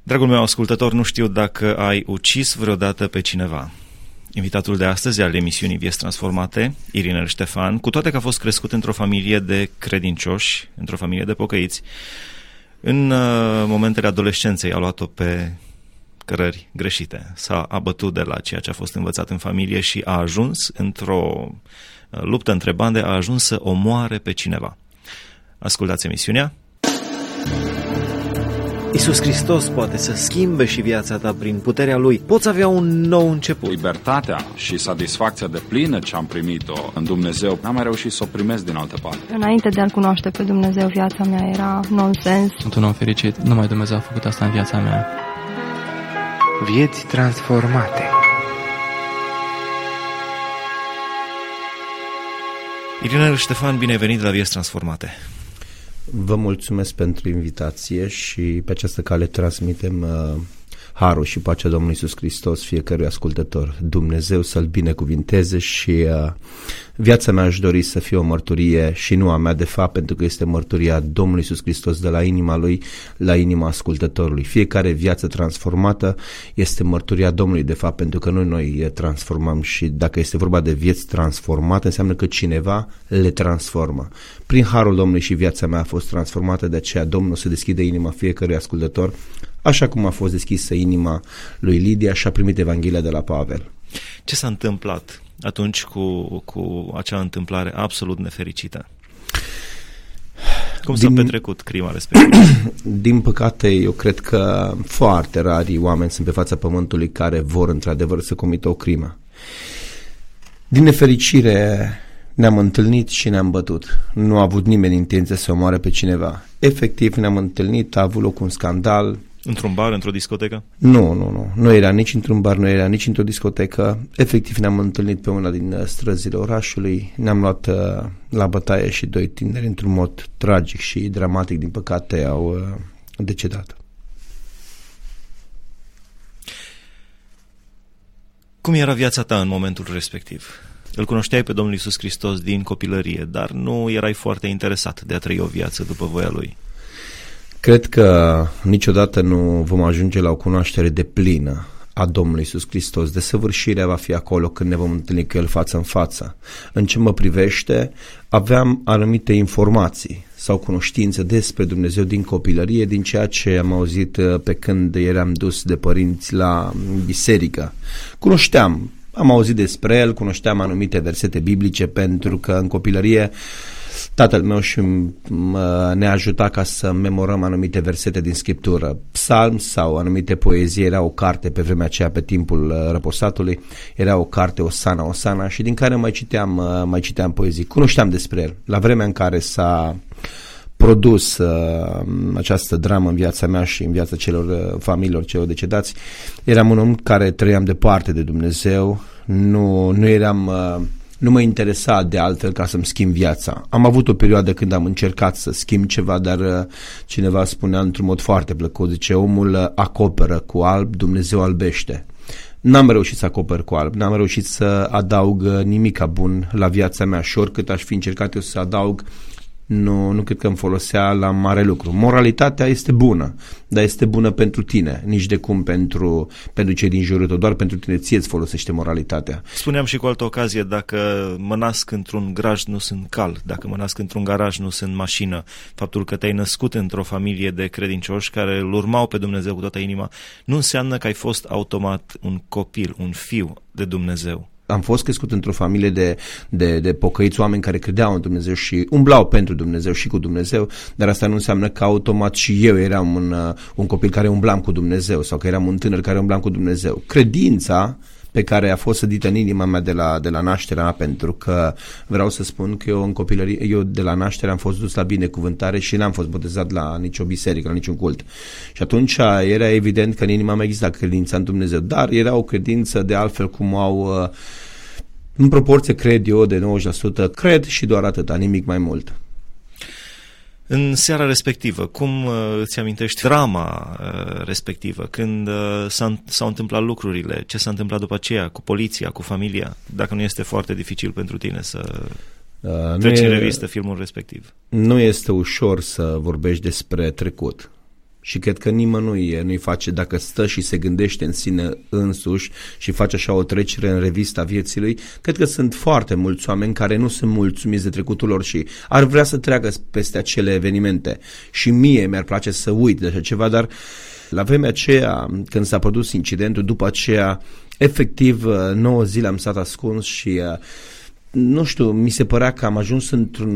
Dragul meu ascultător, nu știu dacă ai ucis vreodată pe cineva. Invitatul de astăzi al emisiunii Vieți Transformate, Irinel Ștefan, cu toate că a fost crescut într-o familie de credincioși, într-o familie de pocăiți, în momentele adolescenței a luat-o pe cărări greșite. S-a abătut de la ceea ce a fost învățat în familie și a ajuns într-o luptă între bande, a ajuns să omoare pe cineva. Ascultați emisiunea. Iisus Hristos poate să schimbe și viața ta prin puterea Lui. Poți avea un nou început. Libertatea și satisfacția deplină ce am primit-o în Dumnezeu, n-am mai reușit să o primesc din altă parte. Înainte de a-L cunoaște pe Dumnezeu, viața mea era nonsens. Sunt un om fericit, numai Dumnezeu a făcut asta în viața mea. Vieți transformate. Irinel Ștefan, bine ai venit la Vieți Transformate. Vă mulțumesc pentru invitație și pe această cale transmitem harul și pacea Domnului Iisus Hristos fiecărui ascultător. Dumnezeu să-L binecuvinteze și viața mea aș dori să fie o mărturie și nu a mea de fapt, pentru că este mărturia Domnului Iisus Hristos de la inima Lui la inima ascultătorului. Fiecare viață transformată este mărturia Domnului de fapt, pentru că noi transformăm și dacă este vorba de vieți transformate, înseamnă că cineva le transformă. Prin harul Domnului și viața mea a fost transformată, de aceea Domnul să deschide inima fiecărui ascultător, așa cum a fost deschisă inima lui Lidia și a primit Evanghelia de la Pavel. Ce s-a întâmplat atunci cu acea întâmplare absolut nefericită? Cum s-a petrecut crima respectivă? Din păcate, eu cred că foarte rari oameni sunt pe fața pământului care vor într-adevăr să comită o crimă. Din nefericire ne-am întâlnit și ne-am bătut. Nu a avut nimeni intenție să omoare pe cineva. Efectiv ne-am întâlnit, a avut loc un scandal. Într-un bar, într-o discotecă? Nu. Nu era nici într-un bar, nu era nici într-o discotecă. Efectiv ne-am întâlnit pe una din străzile orașului, ne-am luat la bătaie și doi tineri într-un mod tragic și dramatic, din păcate, au decedat. Cum era viața ta în momentul respectiv? Îl cunoșteai pe Domnul Iisus Hristos din copilărie, dar nu erai foarte interesat de a trăi o viață după voia Lui. Cred că niciodată nu vom ajunge la o cunoaștere deplină a Domnului Iisus Hristos. Desăvârșirea va fi acolo când ne vom întâlni cu El față în față. În ce mă privește, aveam anumite informații sau cunoștințe despre Dumnezeu din copilărie, din ceea ce am auzit pe când eram dus de părinți la biserică. Am auzit despre El, cunoșteam anumite versete biblice, pentru că în copilărie tatăl meu și ne ajuta ca să memorăm anumite versete din Scriptură. Psalm sau anumite poezii, era o carte pe vremea aceea, pe timpul răposatului, era o carte, Osana, și din care mai citeam poezii. Cunoșteam despre El. La vremea în care s-a produs această dramă în viața mea și în viața familiilor celor decedați, eram un om care trăiam departe de Dumnezeu, nu mă interesa de altfel ca să-mi schimb viața. Am avut o perioadă când am încercat să schimb ceva, dar cineva spunea într-un mod foarte plăcut, zice, omul acoperă cu alb, Dumnezeu albește. N-am reușit să acoper cu alb, n-am reușit să adaug nimica bun la viața mea și oricât aș fi încercat eu să adaug, nu cred că îmi folosea la mare lucru. Moralitatea este bună, dar este bună pentru tine, nici de cum pentru cei din jurul tău, doar pentru tine ție îți folosește moralitatea. Spuneam și cu altă ocazie, dacă mă nasc într-un graj nu sunt cal, dacă mă nasc într-un garaj nu sunt mașină. Faptul că te-ai născut într-o familie de credincioși care îl urmau pe Dumnezeu cu toată inima, nu înseamnă că ai fost automat un copil, un fiu de Dumnezeu. Am fost crescut într-o familie de pocăiți, oameni care credeau în Dumnezeu și umblau pentru Dumnezeu și cu Dumnezeu, dar asta nu înseamnă că automat și eu eram un copil care umblam cu Dumnezeu sau că eram un tânăr care umblam cu Dumnezeu. Credința pe care a fost sădită în inima mea de la nașterea mea, pentru că vreau să spun că eu în copilărie, eu de la naștere am fost dus la binecuvântare și n-am fost botezat la nicio biserică, la niciun cult. Și atunci era evident că în inima mea exista credința în Dumnezeu, dar era o credință de altfel cum au în proporție, cred eu, de 90%, cred și doar atâta, nimic mai mult. În seara respectivă, cum îți amintești drama respectivă, când s-au întâmplat lucrurile, ce s-a întâmplat după aceea, cu poliția, cu familia, dacă nu este foarte dificil pentru tine să treci în revistă filmul respectiv? Nu este ușor să vorbești despre trecut Și cred că nimănui nu-i face, dacă stă și se gândește în sine însuși și face așa o trecere în revista vieții lui, cred că sunt foarte mulți oameni care nu sunt mulțumiți de trecutul lor și ar vrea să treacă peste acele evenimente. Și mie mi-ar place să uit de așa ceva, dar la vremea aceea, când s-a produs incidentul, după aceea, efectiv 9 zile am stat ascuns și nu știu, mi se părea că am ajuns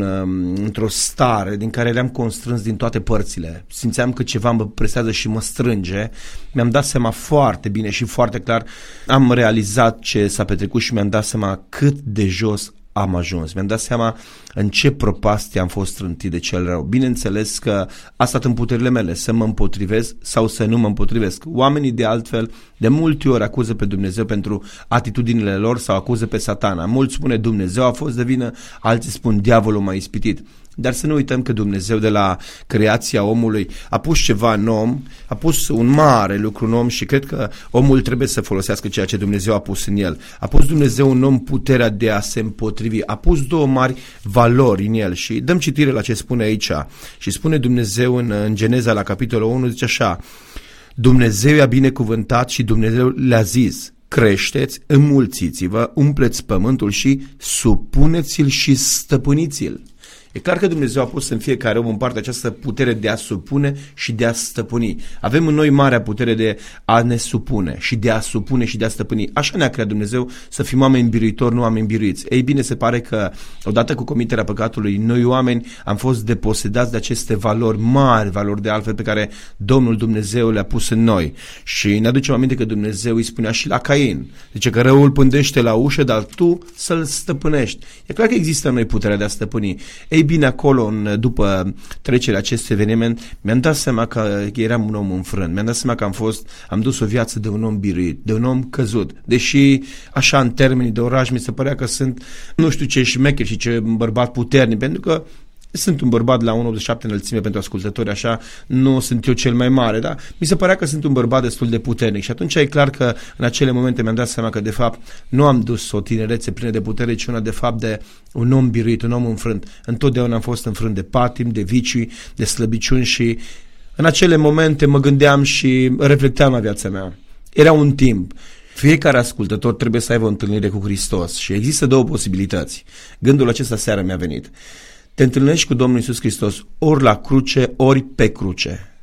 într-o stare din care eram constrâns din toate părțile. Simțeam că ceva mă presează și mă strânge. Mi-am dat seama foarte bine și foarte clar. Am realizat ce s-a petrecut și mi-am dat seama cât de jos am ajuns. Mi-am dat seama în ce propastie am fost trântit de cel rău. Bineînțeles că a stat în puterile mele să mă împotrivesc sau să nu mă împotrivesc. Oamenii de altfel de multe ori acuză pe Dumnezeu pentru atitudinile lor sau acuză pe Satana. Mulți spune Dumnezeu a fost de vină, alții spun diavolul m-a ispitit. Dar să nu uităm că Dumnezeu de la creația omului a pus ceva în om, a pus un mare lucru în om și cred că omul trebuie să folosească ceea ce Dumnezeu a pus în el. A pus Dumnezeu în om puterea de a se împotrivi, a pus 2 mari valori în el și dăm citire la ce spune aici. Și spune Dumnezeu în Geneza la capitolul 1, zice așa: Dumnezeu i-a binecuvântat și Dumnezeu le-a zis: creșteți, înmulțiți-vă, umpleți pământul și supuneți-l și stăpâniți-l. E clar că Dumnezeu a pus în fiecare om în parte această putere de a supune și de a stăpâni. Avem în noi marea putere de a ne supune și de a supune și de a stăpâni. Așa ne-a creat Dumnezeu, să fim oameni biruitori, nu oameni biruiți. Ei bine, se pare că odată cu comiterea păcatului, noi oameni am fost deposedați de aceste valori mari, valori de altfel pe care Domnul Dumnezeu le-a pus în noi. Și ne aducem aminte că Dumnezeu îi spunea și la Cain. Zice că răul pândește la ușă, dar tu să-l stăpânești. E clar că există în noi puterea de a stăpâni. Ei bine, acolo, după trecerea acestui eveniment, mi-am dat seama că eram un om înfrânt. Mi-am dat seama că am dus o viață de un om biruit, de un om căzut. Deși, așa, în termenii de oraș, mi se părea că sunt, nu știu ce șmecher și ce bărbat puternic, pentru că sunt un bărbat la 1,87 înălțime pentru ascultători, așa, nu sunt eu cel mai mare, dar mi se părea că sunt un bărbat destul de puternic și atunci e clar că în acele momente mi-am dat seama că de fapt nu am dus o tinerețe plină de putere, ci una de fapt de un om biruit, un om înfrânt. Întotdeauna am fost înfrânt de patim, de vicii, de slăbiciuni și în acele momente mă gândeam și reflectam la viața mea. Era un timp. Fiecare ascultător trebuie să aibă o întâlnire cu Hristos și există 2 posibilități. Gândul acesta seară mi-a venit. Te întâlnești cu Domnul Iisus Hristos ori la cruce, ori pe cruce.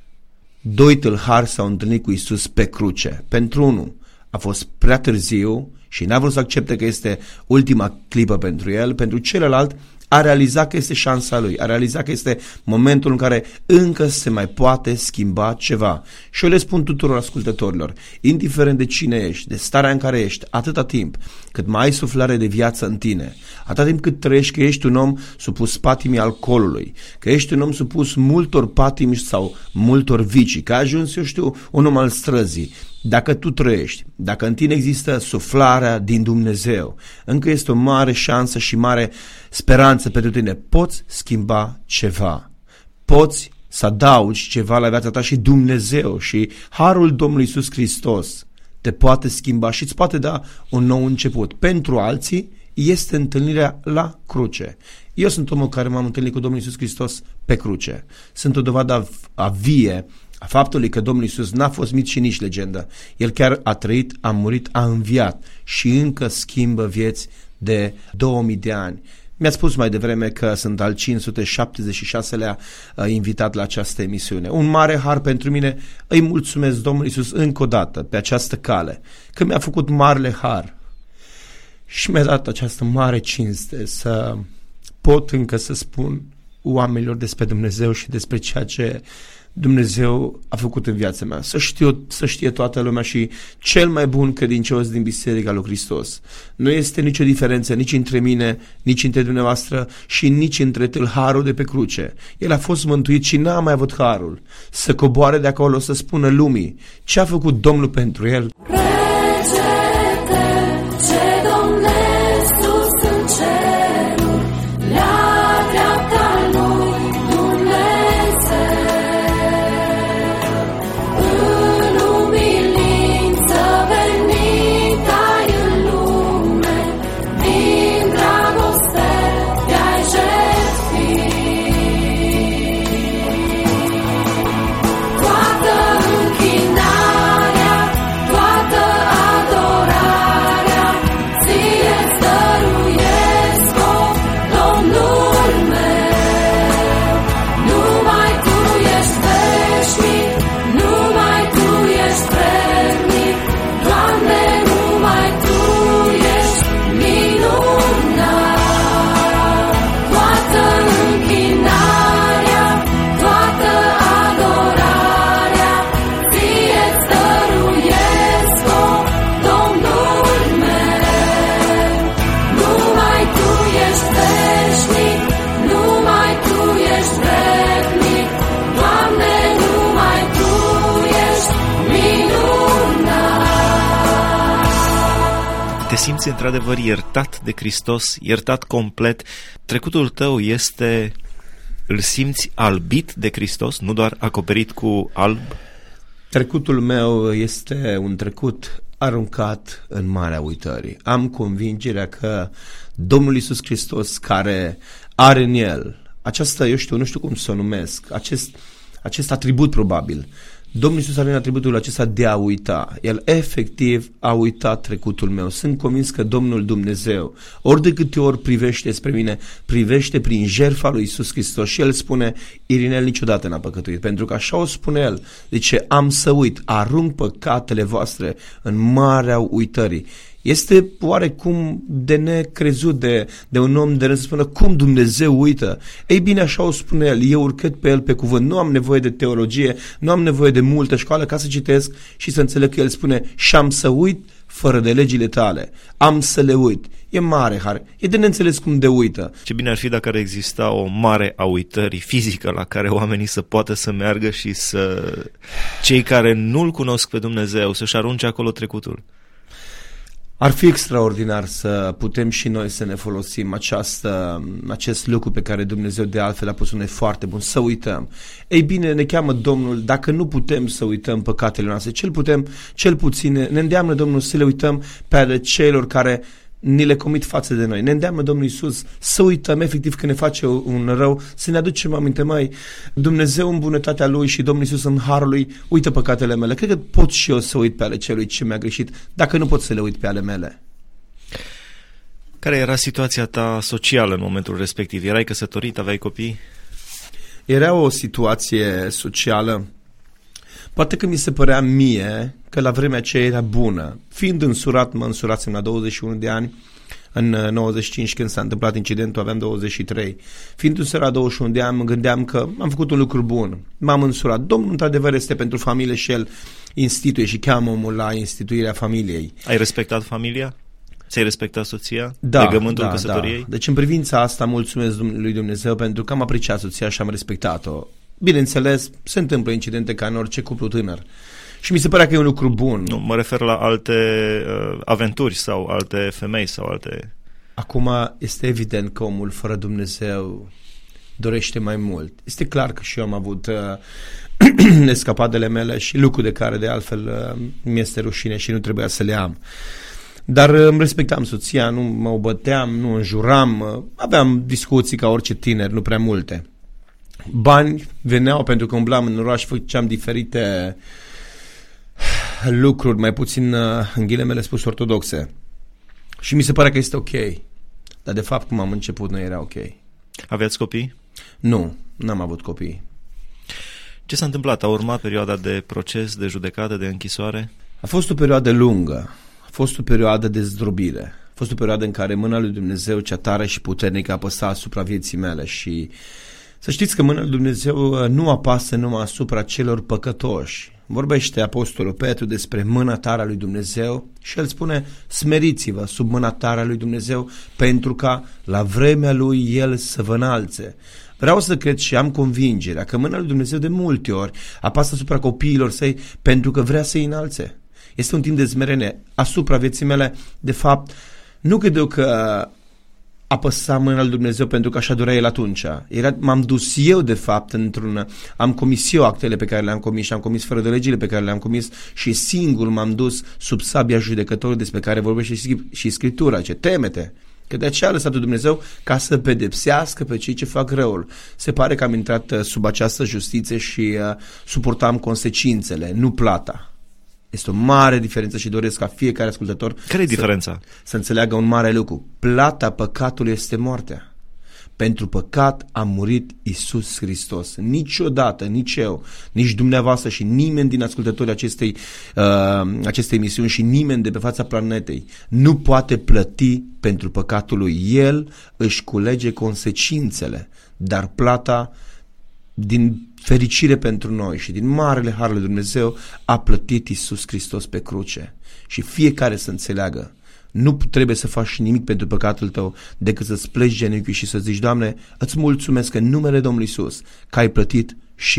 2 tâlhari s-au întâlnit cu Iisus pe cruce. Pentru unul a fost prea târziu și n-a vrut să accepte că este ultima clipă pentru el. Pentru celălalt a realizat că este șansa lui, a realizat că este momentul în care încă se mai poate schimba ceva. Și eu le spun tuturor ascultătorilor, indiferent de cine ești, de starea în care ești, atâta timp cât mai ai suflare de viață în tine, atâta timp cât trăiești, că ești un om supus patimii alcoolului, că ești un om supus multor patimi sau multor vicii, că ai ajuns, eu știu, un om al străzii. Dacă tu trăiești, dacă în tine există suflarea din Dumnezeu, încă este o mare șansă și mare speranță pentru tine. Poți schimba ceva, poți să adaugi ceva la viața ta și Dumnezeu și harul Domnului Iisus Hristos te poate schimba și îți poate da un nou început. Pentru alții este întâlnirea la cruce. Eu sunt omul care m-am întâlnit cu Domnul Iisus Hristos pe cruce. Sunt o dovadă a vie a faptului că Domnul Iisus n-a fost mit și nici legendă. El chiar a trăit, a murit, a înviat și încă schimbă vieți de 2000 de ani. Mi-a spus mai devreme că sunt al 576-lea invitat la această emisiune. Un mare har pentru mine. Îi mulțumesc Domnului Iisus încă o dată pe această cale, că mi-a făcut marele har și mi-a dat această mare cinste să pot încă să spun oamenilor despre Dumnezeu și despre ceea ce Dumnezeu a făcut în viața mea. Să știe toată lumea și cel mai bun credincios din Biserica lui Hristos. Nu este nicio diferență nici între mine, nici între dumneavoastră și nici între tâlharul de pe cruce. El a fost mântuit și n-a mai avut harul să coboare de acolo, să spună lumii ce a făcut Domnul pentru el. Toată Te simți într-adevăr iertat de Hristos, iertat complet. Trecutul tău îl simți albit de Hristos, nu doar acoperit cu alb? Trecutul meu este un trecut aruncat în marea uitării. Am convingerea că Domnul Iisus Hristos, care are în El această, nu știu cum să o numesc, acest atribut probabil, Domnul Iisus are în atributul acesta de a uita. El efectiv a uitat trecutul meu. Sunt convins că Domnul Dumnezeu, ori de câte ori privește spre mine, privește prin jertfa lui Iisus Hristos și El spune, Irinel niciodată n-a păcătuit, pentru că așa o spune El. Zice, am să uit, arunc păcatele voastre în marea uitării. Este oarecum de necrezut de un om de rând să spună cum Dumnezeu uită. Ei bine, așa o spune El, eu urcât pe El pe cuvânt, nu am nevoie de teologie, nu am nevoie de multă școală ca să citesc și să înțeleg că El spune și am să uit fără de legile tale, am să le uit. E mare har, e de neînțeles cum de uită. Ce bine ar fi dacă ar exista o mare a uitării fizică la care oamenii să poată să meargă și cei care nu-L cunosc pe Dumnezeu să-și arunce acolo trecutul. Ar fi extraordinar să putem și noi să ne folosim acest lucru pe care Dumnezeu de altfel a pus un foarte bun, să uităm. Ei bine, ne cheamă Domnul, dacă nu putem să uităm păcatele noastre, cel puțin ne îndeamnă Domnul să le uităm pe ale celor care ni le comit față de noi. Ne îndeamnă Domnul Iisus să uităm efectiv când ne face un rău, să ne aducem aminte, mai Dumnezeu în bunătatea Lui și Domnul Iisus în harul Lui uită păcatele mele. Cred că pot și eu să uit pe ale celui ce mi-a greșit, dacă nu pot să le uit pe ale mele. Care era situația ta socială în momentul respectiv? Erai căsătorit, aveai copii? Era o situație socială, poate că mi se părea mie că la vremea aceea era bună. Fiind însurat, mă însurasem la 21 de ani, în 95 când s-a întâmplat incidentul aveam 23. Fiind însurat la 21 de ani, mă gândeam că am făcut un lucru bun. M-am însurat. Domnul într-adevăr este pentru familie și El instituie și cheamă omul la instituirea familiei. Ai respectat familia? Ți-ai respectat soția? Da, legământul căsătoriei? Da. Deci în privința asta mulțumesc lui Dumnezeu pentru că am apreciat soția și am respectat-o. Bineînțeles, se întâmplă incidente ca în orice cuplu tânăr. Și mi se părea că e un lucru bun. Nu, mă refer la alte aventuri sau alte femei sau alte... Acum este evident că omul fără Dumnezeu dorește mai mult. Este clar că și eu am avut escapadele mele și lucruri de care de altfel mi-este rușine și nu trebuia să le am. Dar îmi respectam soția, nu mă băteam, nu înjuram, aveam discuții ca orice tineri, nu prea multe. Bani veneau pentru că umblam în oraș, făceam diferite lucruri, mai puțin în ghilimele spus ortodoxe. Și mi se pare că este ok. Dar de fapt cum am început nu era ok. Aveați copii? Nu, n-am avut copii. Ce s-a întâmplat? A urmat perioada de proces, de judecată, de închisoare? A fost o perioadă lungă. A fost o perioadă de zdrobire. A fost o perioadă în care mâna lui Dumnezeu cea tare și puternică apăsa asupra vieții mele și să știți că mâna lui Dumnezeu nu apasă numai asupra celor păcătoși. Vorbește Apostolul Petru despre mâna tare a lui Dumnezeu și el spune, smeriți-vă sub mâna tare a lui Dumnezeu pentru ca la vremea lui El să vă înalțe. Vreau să cred și am convingerea că mâna lui Dumnezeu de multe ori apasă asupra copiilor săi pentru că vrea să-i înalțe. Este un timp de smerenie asupra vieții mele. De fapt, nu cred eu că apăsa mâna lui Dumnezeu pentru că așa dorea El atunci. M-am dus eu de fapt am comis eu actele pe care le-am comis și am comis fără de legile pe care le-am comis și singur m-am dus sub sabia judecătorului despre care vorbește și Scriptura. Ce temete! Că de aceea a lăsat Dumnezeu ca să pedepsească pe cei ce fac răul. Se pare că am intrat sub această justiție și suportam consecințele, nu plata. Este o mare diferență și doresc ca fiecare ascultător Care e diferența? Să înțeleagă un mare lucru. Plata păcatului este moartea. Pentru păcat a murit Iisus Hristos. Niciodată, nici eu, nici dumneavoastră și nimeni din ascultătorii acestei emisiuni și nimeni de pe fața planetei nu poate plăti pentru păcatul lui. El își culege consecințele, dar plata, din fericire pentru noi și din marele har lui Dumnezeu, a plătit Iisus Hristos pe cruce. Și fiecare să înțeleagă, nu trebuie să faci nimic pentru păcatul tău decât să-ți pleci genunchii și să zici, Doamne, îți mulțumesc în numele Domnului Iisus că ai plătit și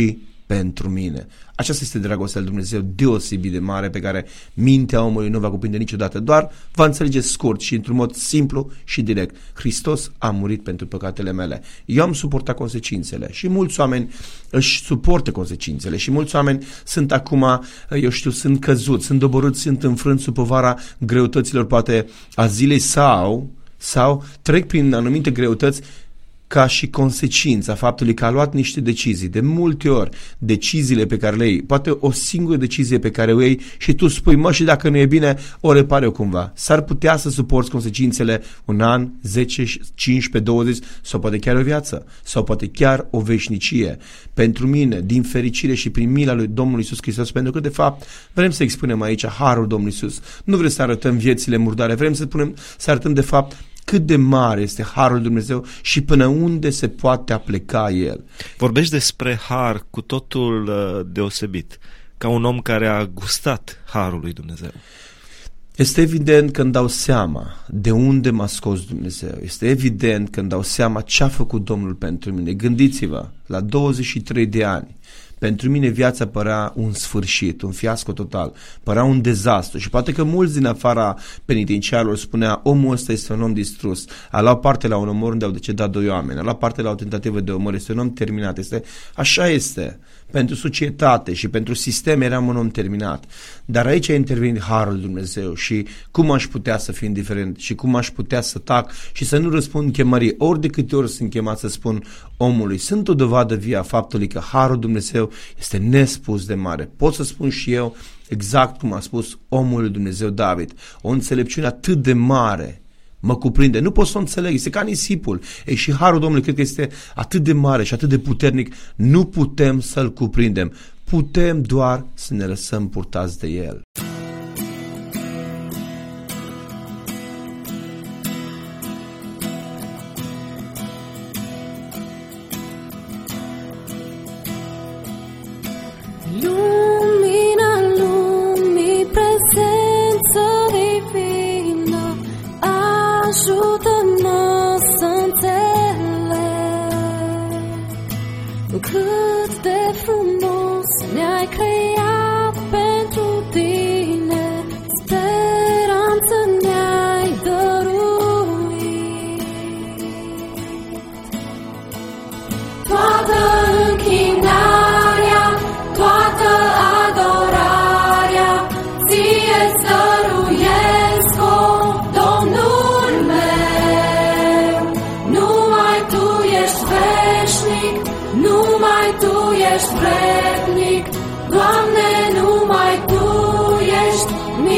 pentru mine. Aceasta este dragostea lui Dumnezeu deosebit de mare pe care mintea omului nu va cuprinde niciodată, doar va înțelege scurt și într-un mod simplu și direct. Hristos a murit pentru păcatele mele. Eu am suportat consecințele și mulți oameni își suportă consecințele și mulți oameni sunt acum, sunt căzuți, sunt doborâți, sunt înfrânți sub povara greutăților poate a zilei sau trec prin anumite greutăți ca și consecința faptului că a luat niște decizii. De multe ori, deciziile pe care le iei, poate o singură decizie pe care o iei și tu spui, și dacă nu e bine, o repar eu cumva. S-ar putea să suporți consecințele un an, 10, 15, 20 sau poate chiar o viață sau poate chiar o veșnicie. Pentru mine, din fericire și prin mila lui Domnul Iisus Hristos, pentru că de fapt vrem să expunem aici harul Domnului Iisus. Nu vrem să arătăm viețile murdare, vrem să arătăm de fapt cât de mare este harul lui Dumnezeu și până unde se poate apleca el. Vorbești despre har cu totul deosebit, ca un om care a gustat harul lui Dumnezeu. Este evident că îmi dau seama de unde m-a scos Dumnezeu. Este evident că îmi dau seama ce a făcut Domnul pentru mine. Gândiți-vă, la 23 de ani, pentru mine viața părea un sfârșit, un fiasco total, părea un dezastru și poate că mulți din afara penitenciarilor spunea, omul ăsta este un om distrus, a luat parte la un omor unde au decedat 2 oameni, a luat parte la o tentativă de omor, este un om terminat, așa este. Pentru societate și pentru sistem eram un om terminat. Dar aici a intervenit harul lui Dumnezeu și cum aș putea să fiu indiferent și cum aș putea să tac și să nu răspund chemării. Ori de câte ori sunt chemat să spun omului, sunt o dovadă vie a faptului că harul Dumnezeu este nespus de mare. Pot să spun și eu exact cum a spus omul lui Dumnezeu David. O înțelepciune atât de mare mă cuprinde, nu pot să o înțeleg, este ca nisipul. Și harul Domnului cred că este atât de mare și atât de puternic, nu putem să-l cuprindem. Putem doar să ne lăsăm purtați de el. Ajută-mă să înțeleg cât de frumos ne-ai creat pentru tine, speranță ne-ai dăruit. Toată închinarea, toată adorarea ție-ți dăruiesc-o, Domnul. Numai Tu ești vrednic, Doamne, numai Tu ești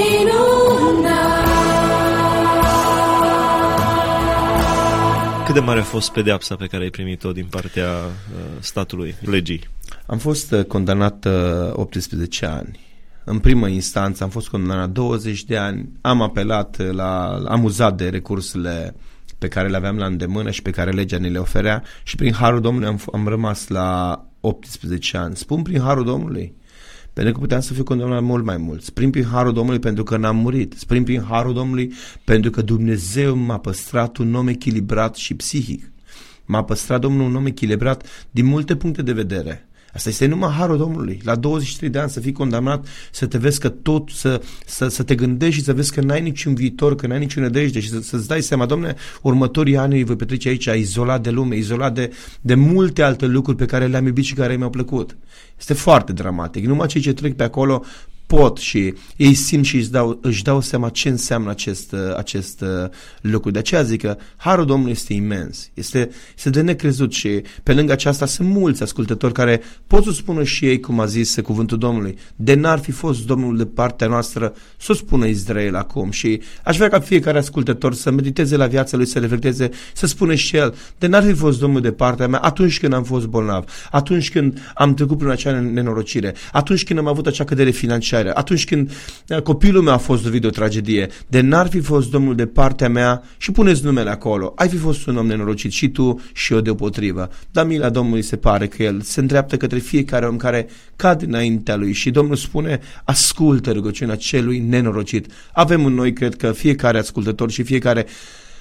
minunat. Cât de mare a fost pedeapsa pe care ai primit-o din partea statului, legii? Am fost condamnat 18 ani. În primă instanță am fost condamnat 20 de ani. Am apelat, am uzat de recursurile pe care le aveam la îndemână și pe care legea ne le oferea și prin harul Domnului am rămas la 18 ani. Spun prin harul Domnului, pentru că puteam să fiu condamnat mult mai mult. Spun prin harul Domnului pentru că n-am murit. Spun prin harul Domnului pentru că Dumnezeu m-a păstrat un om echilibrat și psihic. M-a păstrat Domnul un om echilibrat din multe puncte de vedere. Asta este numai harul Domnului. La 23 de ani să fii condamnat, să te vezi că tot, să te gândești și să vezi că n-ai niciun viitor, că n-ai niciun nădejde și să-ți dai seama, Dom'le, următorii ani îi voi petrece aici, izolat de lume, izolat de multe alte lucruri pe care le-am iubit și care mi-au plăcut. Este foarte dramatic. Numai cei ce trec pe acolo pot și ei simt și își dau seama ce înseamnă acest lucru. De aceea zic că harul Domnului este imens, este de necrezut și pe lângă aceasta sunt mulți ascultători care pot să spună și ei, cum a zis cuvântul Domnului, de n-ar fi fost Domnul de partea noastră, să o spună Israel acum. Și aș vrea ca fiecare ascultător să mediteze la viața lui, să reflecteze, să spună și el, de n-ar fi fost Domnul de partea mea atunci când am fost bolnav, atunci când am trecut prin acea nenorocire, atunci când am avut acea cădere financiară, atunci când copilul meu a fost lovit de o tragedie, de n-ar fi fost Domnul de partea mea, și puneți numele acolo, ai fi fost un om nenorocit și tu și eu deopotrivă. Dar mila Domnului se pare că El se îndreaptă către fiecare om care cade înaintea Lui și Domnul spune, ascultă rugăciunea celui nenorocit. Avem în noi, cred că fiecare ascultător și fiecare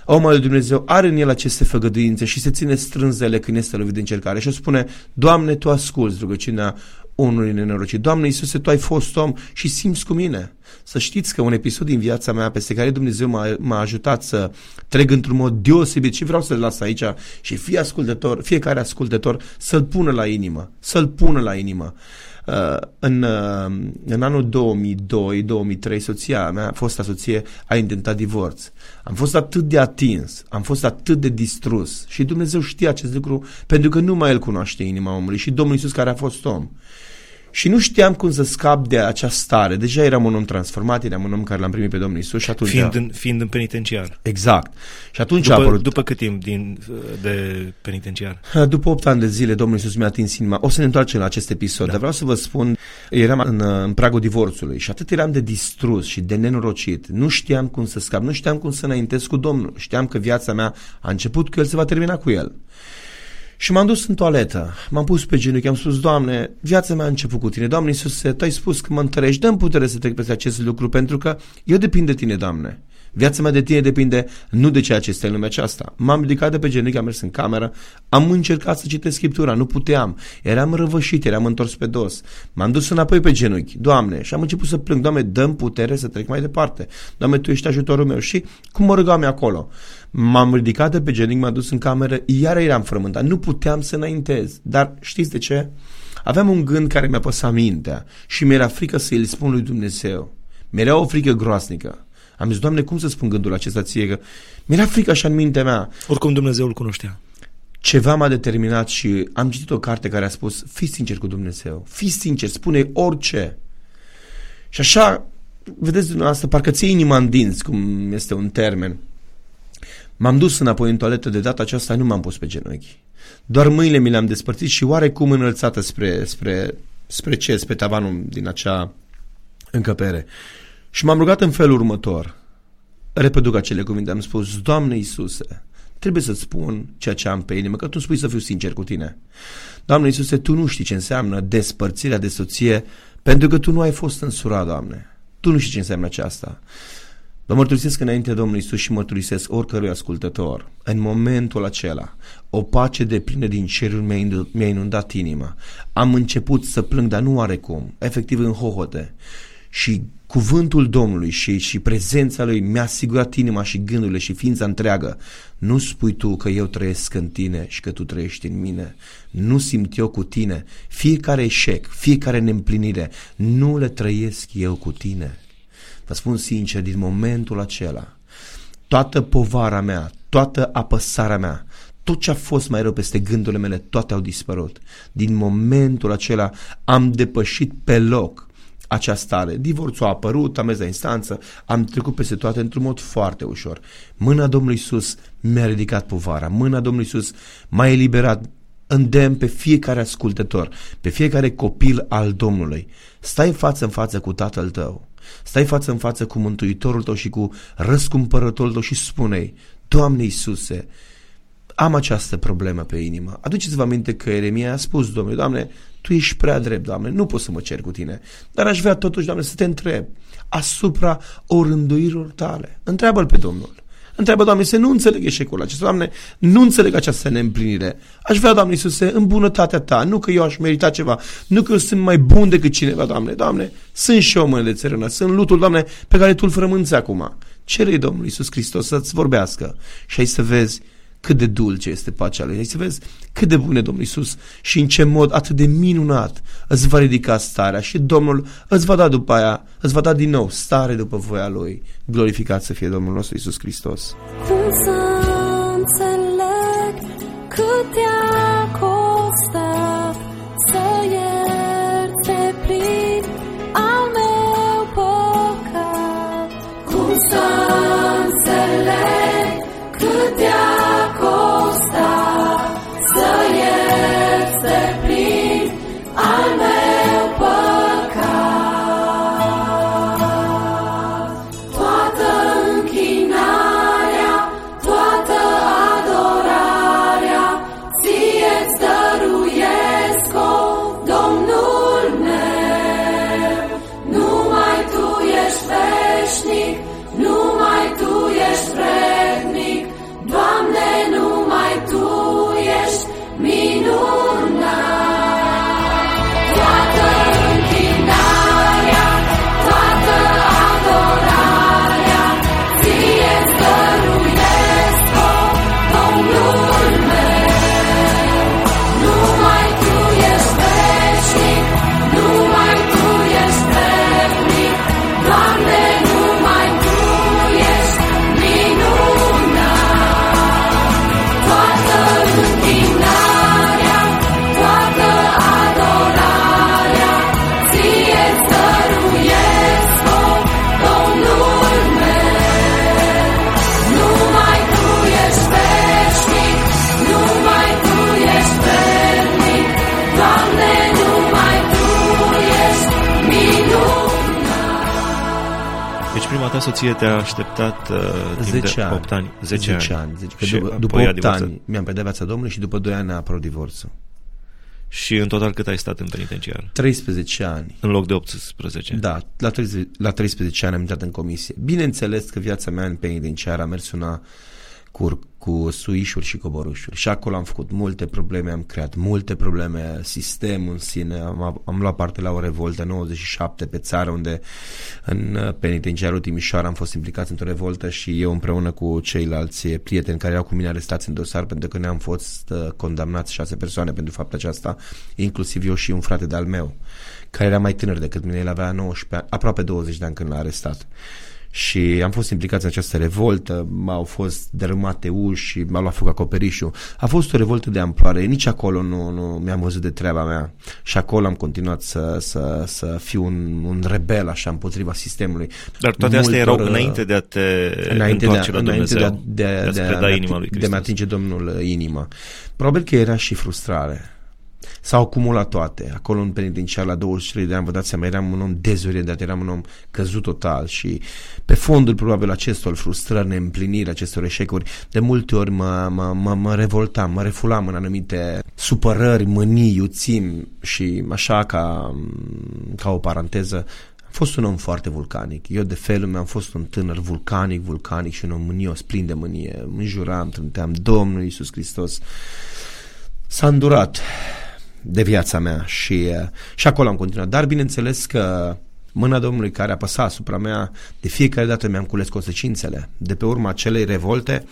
omul lui Dumnezeu are în el aceste făgăduințe și se ține strâns de ele când este lovit de încercare și o spune: Doamne, Tu asculți rugăciunea unului nenorocit. Doamne Iisuse, Tu ai fost om și simți cu mine. Să știți că un episod din viața mea peste care Dumnezeu m-a ajutat să trec într-un mod deosebit și vreau să-l las aici și fiecare ascultător să-l pună la inimă, să-l pună la inimă. În anul 2002-2003 soția mea, fosta soție, a intentat divorț. Am fost atât de atins, am fost atât de distrus și Dumnezeu știe acest lucru pentru că numai El cunoaște inima omului și Domnul Iisus care a fost om. Și nu știam cum să scap de această stare. Deja eram un om transformat, eram un om care l-am primit pe Domnul Iisus și atunci... Fiind în penitenciar. Exact. Și atunci după cât timp de penitenciar? După 8 ani de zile Domnul Iisus mi-a atins inima. O să ne întoarcem la acest episod, dar vreau să vă spun, eram în pragul divorțului și atât eram de distrus și de nenorocit. Nu știam cum să scap, nu știam cum să înaintez cu Domnul. Știam că viața mea a început cu El, se va termina cu El. Și m-am dus în toaletă, m-am pus pe genunchi, am spus: Doamne, viața mea a început cu Tine. Doamne Iisuse, Tu ai spus că mă întărești, dă-mi putere să trec peste acest lucru, pentru că eu depind de Tine, Doamne. Viața mea de Tine depinde, nu de ceea ce este în lumea aceasta. M-am ridicat de pe genunchi, am mers în cameră, am încercat să citesc Scriptura, nu puteam. Eram răvășit, eram întors pe dos. M-am dus înapoi pe genunchi, Doamne, și am început să plâng: Doamne, dă-mi putere să trec mai departe. Doamne, Tu ești ajutorul meu. Și cum mă rugam acolo? M-am ridicat de pe genunchi, m-am dus în cameră, iar eram frământat, nu puteam să înaintez. Dar știți de ce? Aveam un gând care mi-a păsat mintea și mi-era frică să îl spun lui Dumnezeu. Mi-era o frică groasnică. Am zis: Doamne, cum să spun gândul acesta Ție? Că mi-era frică așa în mintea mea. Oricum Dumnezeu îl cunoștea. Ceva m-a determinat și am citit o carte care a spus: fii sincer cu Dumnezeu, fii sincer, spune orice. Și așa, vedeți dumneavoastră, parcă ți-e inima în dinți, cum este un termen. M-am dus înapoi în toaletă, de data aceasta nu m-am pus pe genunchi. Doar mâinile mi le-am despărțit și oarecum înălțată spre ce? Spre tavanul din acea încăpere. Și m-am rugat în felul următor. Reproduc acele cuvinte, am spus: Doamne Iisuse, trebuie să-ți spun ceea ce am pe inimă, că Tu spui să fiu sincer cu Tine. Doamne Iisuse, Tu nu știi ce înseamnă despărțirea de soție, pentru că Tu nu ai fost însurat, Doamne. Tu nu știi ce înseamnă aceasta. Vă mărturisesc înainte Domnului Iisus și mărturisesc oricărui ascultător. În momentul acela, o pace deplină din cerul mi-a inundat inima. Am început să plâng, dar nu oarecum, efectiv în hohote. Și cuvântul Domnului și prezența Lui mi-a asigurat inima și gândurile și ființa întreagă. Nu spui Tu că eu trăiesc în Tine și că Tu trăiești în mine. Nu simt eu cu Tine. Fiecare eșec, fiecare neîmplinire, nu le trăiesc eu cu Tine. Vă spun sincer, din momentul acela, toată povara mea, toată apăsarea mea, tot ce a fost mai rău peste gândurile mele, toate au dispărut. Din momentul acela am depășit pe loc acea stare. Divorțul a apărut, am mers la instanță, am trecut peste toate într-un mod foarte ușor. Mâna Domnului Iisus mi-a ridicat povara, mâna Domnului Iisus m-a eliberat. Îndemn pe fiecare ascultător, pe fiecare copil al Domnului: stai față în față cu Tatăl tău, stai față în față cu Mântuitorul tău și cu Răscumpărătorul tău și spune-i: Doamne Iisuse, am această problemă pe inimă. Aduceți-vă aminte că Ieremia a spus Domnului: Doamne, Tu ești prea drept, Doamne, nu pot să mă cer cu Tine, dar aș vrea totuși, Doamne, să Te întreb asupra orânduirilor Tale. Întreabă-L pe Domnul. Întreabă: Doamne, să nu înțeleg eșecul acesta, Doamne, nu înțeleg această neîmplinire. Aș vrea, Doamne Iisuse, în bunătatea Ta, nu că eu aș merita ceva, nu că eu sunt mai bun decât cineva, Doamne, Doamne, sunt și eu mână de țărână, sunt lutul, Doamne, pe care Tu îl frămânți acum. Cere-i Domnul Iisus Hristos să-ți vorbească și ai să vezi cât de dulce este pacea Lui, ai să vezi cât de bun e Domnul Iisus și în ce mod atât de minunat îți va ridica starea și Domnul îți va da după aia, îți va da din nou stare după voia Lui. Glorificat să fie Domnul nostru Iisus Hristos. Cum să înțeleg cât te-a costat să ierte prin al meu păcat? Cum să înțeleg cât te-a costat să ierte prin al meu păcat? Toată închinarea, toată adorația Deci prima ta soție te-a așteptat timp 10 de ani. 8 ani. 10 ani. Deci Și după apoi a 8 divorțat. ani mi-am predat viața Domnului și după 2 ani a apărut divorțul. Și în total cât ai stat în penitenciar? 13 ani. În loc de 18? Da, la 13 ani am intrat în comisie. Bineînțeles că viața mea în penitenciar a mers una cu suișuri și coborușuri. Și acolo am făcut multe probleme, am creat multe probleme, sistemul în sine, am luat parte la o revoltă 97 pe țară, unde în penitenciarul Timișoara am fost implicați într-o revoltă și eu împreună cu ceilalți prieteni care erau cu mine arestați în dosar, pentru că ne-am fost condamnați 6 persoane pentru faptul aceasta, inclusiv eu și un frate de-al meu, care era mai tânăr decât mine, el avea 19 ani, aproape 20 de ani când l-a arestat. Și am fost implicați în această revoltă, m-au fost dărâmate uși și m-au luat foc acoperișul. A fost o revoltă de amploare, nici acolo nu mi-am văzut de treaba mea și acolo am continuat să fiu un rebel așa împotriva sistemului. Dar toate astea erau înainte de a te întoarce la Dumnezeu, de a-mi atinge Domnul inima. Probabil că era și frustrare. S-au acumulat toate. Acolo în penitenciar la 23 de ani, vă dați seama, eram un om dezorientat, eram un om căzut total și pe fondul probabil acestor frustrări, neîmpliniri, acestor eșecuri, de multe ori mă revoltam, mă refulam în anumite supărări, mânii, iuțimi și așa ca o paranteză, am fost un om foarte vulcanic. Eu de felul meu am fost un tânăr vulcanic și un om mânios, plin de mânie. Înjuram, trânteam Domnul Iisus Hristos. S-a îndurat de viața mea și acolo am continuat. Dar bineînțeles că mâna Domnului care apăsa asupra mea, de fiecare dată mi-am cules consecințele. De pe urma acelei revolte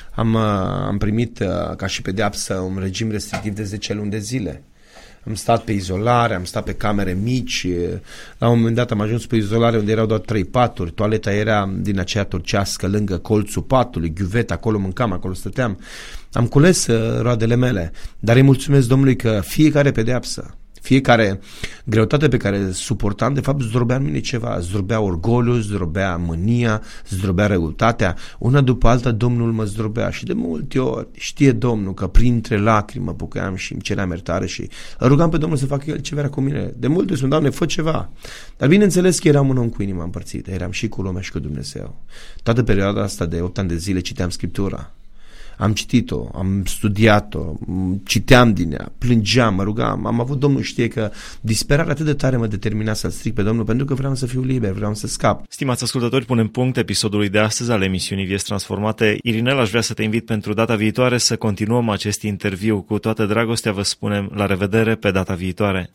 am primit ca și pedeapsă un regim restrictiv de 10 luni de zile. Am stat pe izolare, am stat pe camere mici, la un moment dat am ajuns pe izolare unde erau doar 3 paturi, toaleta era din aceea turcească lângă colțul patului, ghiuvet, acolo mâncam, acolo stăteam. Am cules roadele mele, dar îi mulțumesc Domnului că fiecare pedeapsă, fiecare greutate pe care suportam, de fapt zdrobea în mine ceva, zdrobea orgoliul, zdrobea mânia, zdrobea răutatea, una după alta Domnul mă zdrobea și de multe ori știe Domnul că printre lacrimi mă bucăiam și îmi ceream iertare și îl rugam pe Domnul să facă El ce vrea cu mine. De multe ori spun, Doamne, fă ceva. Dar bineînțeles că eram un om cu inima împărțită, eram și cu lumea și cu Dumnezeu. Toată perioada asta de 8 ani de zile citeam Scriptura. Am citit-o, am studiat-o, citeam din ea, plângeam, mă rugam. Am avut, Domnul știe că disperarea atât de tare mă determina să-L strig pe Domnul pentru că vreau să fiu liber, vreau să scap. Stimați ascultători, punem punct episodului de astăzi al emisiunii Vieți Transformate. Irinel, aș vrea să te invit pentru data viitoare să continuăm acest interviu. Cu toată dragostea vă spunem la revedere pe data viitoare.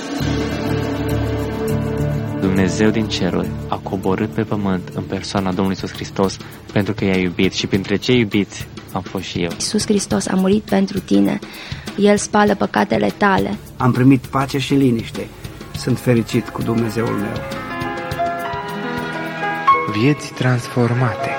Dumnezeu din ceruri a coborât pe pământ în persoana Domnului Iisus Hristos pentru că i-a iubit și printre cei iubiți am fost și eu. Iisus Hristos a murit pentru tine. El spală păcatele tale. Am primit pace și liniște. Sunt fericit cu Dumnezeul meu. Vieți transformate.